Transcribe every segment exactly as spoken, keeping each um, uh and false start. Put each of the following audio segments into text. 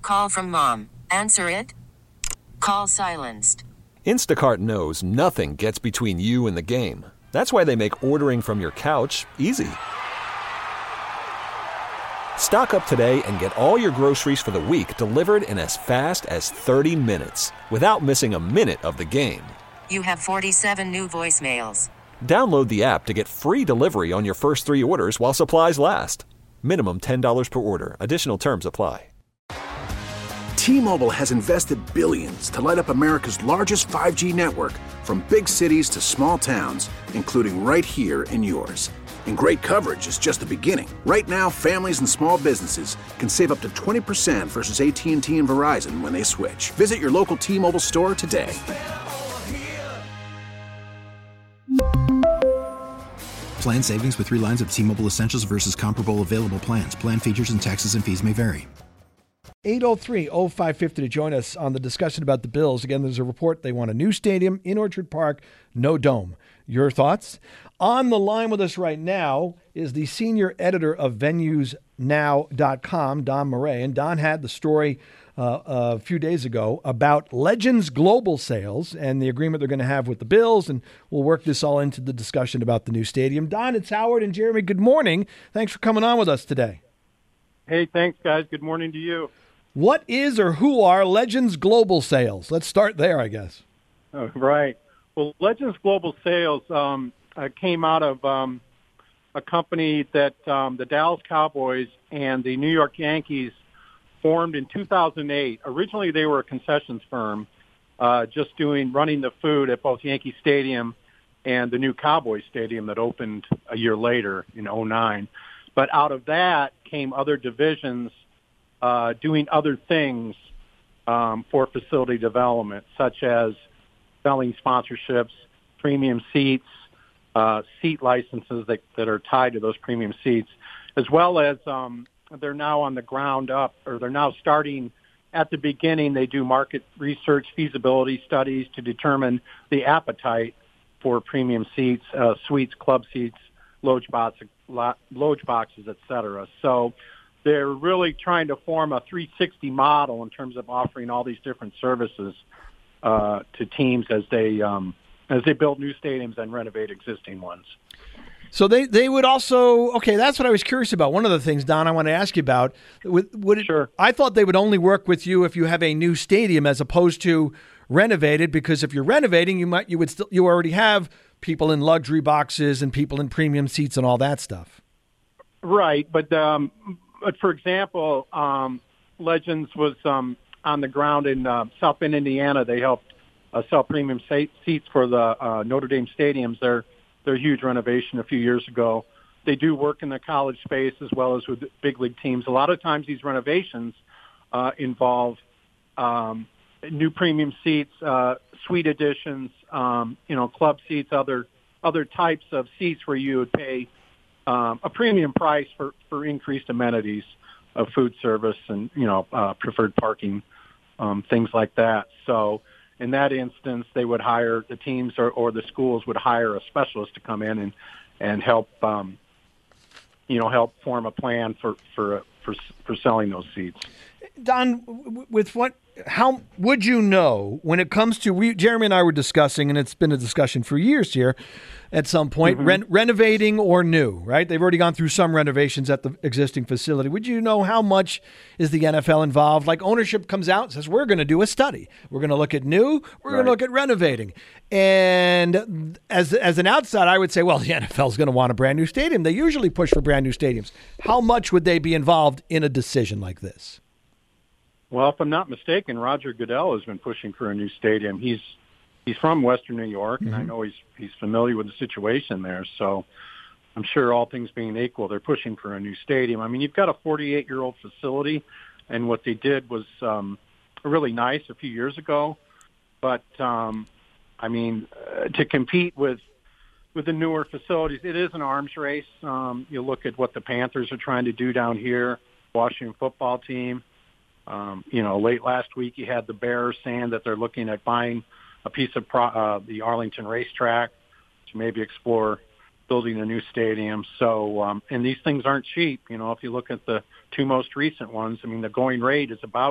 Call from mom. Answer it. Call silenced. Instacart knows nothing gets between you and the game. That's why they make ordering from your couch easy. Stock up today and get all your groceries for the week delivered in as fast as thirty minutes without missing a minute of the game. You have forty-seven new voicemails. Download the app to get free delivery on your first three orders while supplies last. Minimum ten dollars per order. Additional terms apply. T-Mobile has invested billions to light up America's largest five G network, from big cities to small towns, including right here in yours. And great coverage is just the beginning. Right now, families and small businesses can save up to twenty percent versus A T and T and Verizon when they switch. Visit your local T-Mobile store today. Plan savings with three lines of T-Mobile Essentials versus comparable available plans. Plan features and taxes and fees may vary. eight oh three oh five five oh to join us on the discussion about the Bills. Again, there's a report they want a new stadium in Orchard Park, no dome. Your thoughts? On the line with us right now is the senior editor of venues now dot com, Don Murray. And Don had the story uh, a few days ago about Legends Global Sales and the agreement they're going to have with the Bills. And we'll work this all into the discussion about the new stadium. Don, it's Howard and Jeremy. Good morning. Thanks for coming on with us today. Hey, thanks, guys. Good morning to you. What is or who are Legends Global Sales? Let's start there, I guess. Oh, right. Well, Legends Global Sales um, uh, came out of um, a company that um, the Dallas Cowboys and the New York Yankees formed in two thousand eight. Originally, they were a concessions firm, uh, just doing running the food at both Yankee Stadium and the new Cowboys Stadium that opened a year later in oh nine. But out of that came other divisions uh, doing other things um, for facility development, such as selling sponsorships, premium seats, uh, seat licenses that, that are tied to those premium seats, as well as um, they're now on the ground up, or they're now starting at the beginning. They do market research, feasibility studies to determine the appetite for premium seats, uh, suites, club seats, loge boxes, loge boxes, et cetera. So they're really trying to form a three sixty model in terms of offering all these different services uh, to teams as they um, as they build new stadiums and renovate existing ones. So they, they would also, okay, that's what I was curious about. One of the things, Don, I want to ask you about, would, would it, sure. I thought they would only work with you if you have a new stadium as opposed to renovated, because if you're renovating, you might you would still you already have people in luxury boxes and people in premium seats and all that stuff. Right, but um, but for example, um, Legends was um, on the ground in uh, South Bend, Indiana. They helped uh, sell premium seats for the uh, Notre Dame stadiums. Their their huge renovation a few years ago. They do work in the college space as well as with big league teams. A lot of times these renovations uh, involve um, new premium seats, uh, suite additions, um, you know, club seats, other other types of seats where you would pay um, a premium price for, for increased amenities of food service and, you know, uh, preferred parking, um, things like that. So in that instance, they would hire the teams or, or the schools would hire a specialist to come in and, and help, um, you know, help form a plan for, for, for, for selling those seats. Don, with what, how would you know when it comes to, we, Jeremy and I were discussing, and it's been a discussion for years here at some point, mm-hmm. ren- renovating or new, right? They've already gone through some renovations at the existing facility. Would you know how much is the N F L involved? Like ownership comes out and says, we're going to do a study. We're going to look at new. We're right. going to look at renovating. And as as an outside, I would say, well, the N F L is going to want a brand new stadium. They usually push for brand new stadiums. How much would they be involved in a decision like this? Well, if I'm not mistaken, Roger Goodell has been pushing for a new stadium. He's he's from Western New York, mm-hmm. and I know he's he's familiar with the situation there. So I'm sure all things being equal, they're pushing for a new stadium. I mean, you've got a forty-eight-year-old facility, and what they did was um, really nice a few years ago. But, um, I mean, uh, to compete with with the newer facilities, it is an arms race. Um, you look at what the Panthers are trying to do down here, Washington football team. Um, you know, late last week you had the Bears saying that they're looking at buying a piece of pro- uh, the Arlington racetrack to maybe explore building a new stadium. So, um, and these things aren't cheap. You know, if you look at the two most recent ones, I mean, the going rate is about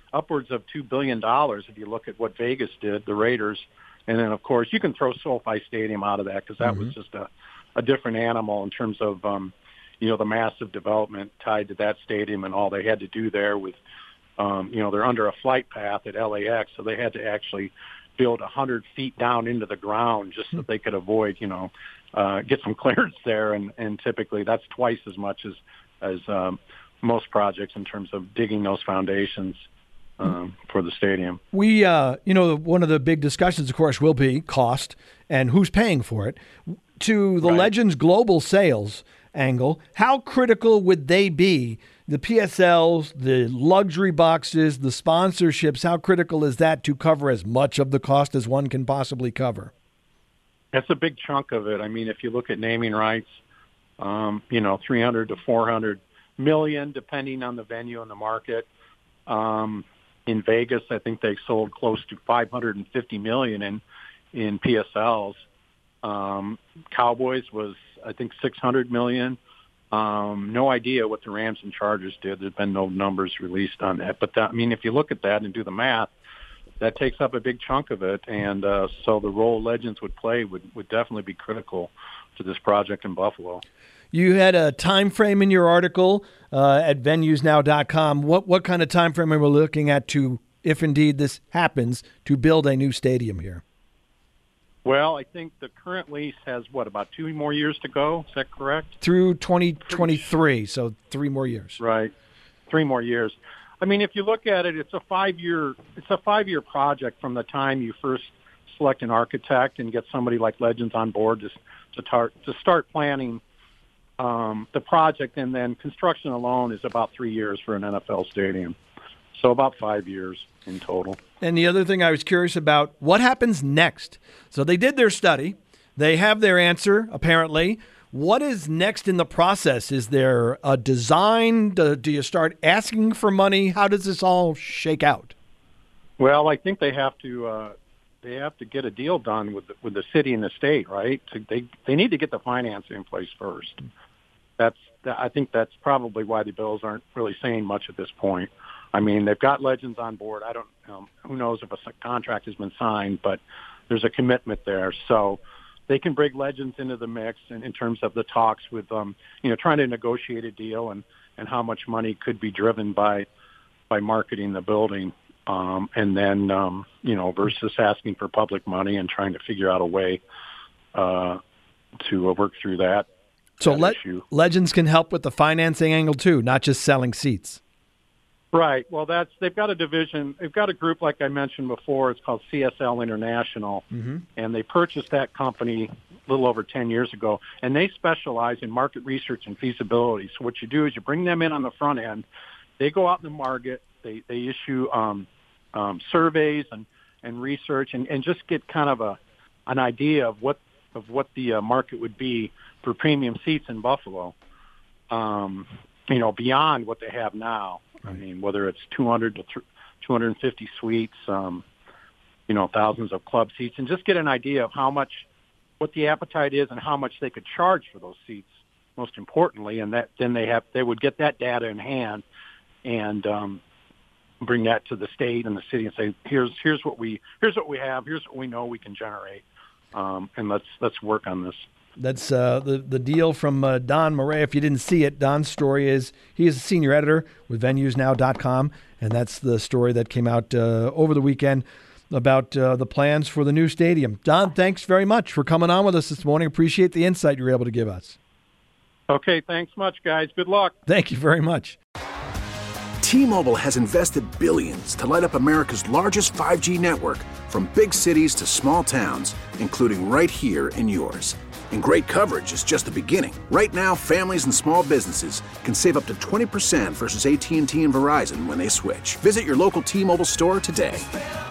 upwards of two billion dollars if you look at what Vegas did, the Raiders. And then, of course, you can throw SoFi Stadium out of that because that mm-hmm. was just a, a different animal in terms of, um, you know, the massive development tied to that stadium and all they had to do there with, um, you know, they're under a flight path at L A X, so they had to actually build one hundred feet down into the ground just so they could avoid, you know, uh, get some clearance there. And, and typically that's twice as much as, as um, most projects in terms of digging those foundations. Um, for the stadium. We, uh, you know, one of the big discussions, of course, will be cost and who's paying for it. To the right. Legends Global sales angle, how critical would they be? The P S Ls, the luxury boxes, the sponsorships, how critical is that to cover as much of the cost as one can possibly cover? That's a big chunk of it. I mean, if you look at naming rights, um, you know, three hundred to four hundred million, depending on the venue and the market. Um, In Vegas, I think they sold close to five hundred fifty million in in P S Ls. Um, Cowboys was, I think, six hundred million. Um, no idea what the Rams and Chargers did. There's been no numbers released on that. But that, I mean, if you look at that and do the math, that takes up a big chunk of it. And uh, so the role Legends would play would, would definitely be critical to this project in Buffalo. You had a time frame in your article uh, at venues now dot com. What what kind of time frame are we looking at to, if indeed this happens, to build a new stadium here? Well, I think the current lease has, what, about two more years to go? Is that correct? Through twenty twenty-three, so three more years. Right, three more years. I mean, if you look at it, it's a five-year it's a five-year project from the time you first select an architect and get somebody like Legends on board to to, tar- to start planning Um, the project, and then construction alone is about three years for an N F L stadium. So about five years in total. And the other thing I was curious about, what happens next? So they did their study. They have their answer, apparently. What is next in the process? Is there a design? Do, do you start asking for money? How does this all shake out? Well, I think they have to uh, they have to get a deal done with the, with the city and the state, right? So they they need to get the financing in place first. That's, I think that's probably why the Bills aren't really saying much at this point. I mean, they've got Legends on board. I don't, um, who knows if a contract has been signed, but there's a commitment there. So they can bring Legends into the mix in, in terms of the talks with, um, you know, trying to negotiate a deal and, and how much money could be driven by, by marketing the building. Um, and then, um, you know, versus asking for public money and trying to figure out a way uh, to uh, work through that. So Le- Legends can help with the financing angle too, not just selling seats. Right. Well, that's they've got a division. They've got a group, like I mentioned before. It's called C S L International, mm-hmm. and they purchased that company a little over ten years ago, and they specialize in market research and feasibility. So what you do is you bring them in on the front end. They go out in the market. They they issue um, um, surveys and, and research, and, and just get kind of a an idea of what of what the uh, market would be for premium seats in Buffalo, um, you know, beyond what they have now. I mean, whether it's two hundred to two hundred fifty suites, um, you know, thousands of club seats, and just get an idea of how much, what the appetite is and how much they could charge for those seats, most importantly. And that then they have, they would get that data in hand and um, bring that to the state and the city and say, here's, here's what we, here's what we have, here's what we know we can generate. Um, and let's, let's work on this. That's uh, the, the deal from uh, Don Murray. If you didn't see it, Don's story is he is a senior editor with venues now dot com, and that's the story that came out uh, over the weekend about uh, the plans for the new stadium. Don, thanks very much for coming on with us this morning. Appreciate the insight you were able to give us. Okay, thanks much, guys. Good luck. Thank you very much. T-Mobile has invested billions to light up America's largest five G network, from big cities to small towns, including right here in yours. And great coverage is just the beginning. Right now, families and small businesses can save up to twenty percent versus A T and T and Verizon when they switch. Visit your local T-Mobile store today.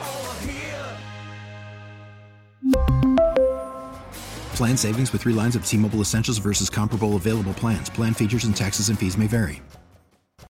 Plan savings with three lines of T-Mobile Essentials versus comparable available plans. Plan features and taxes and fees may vary.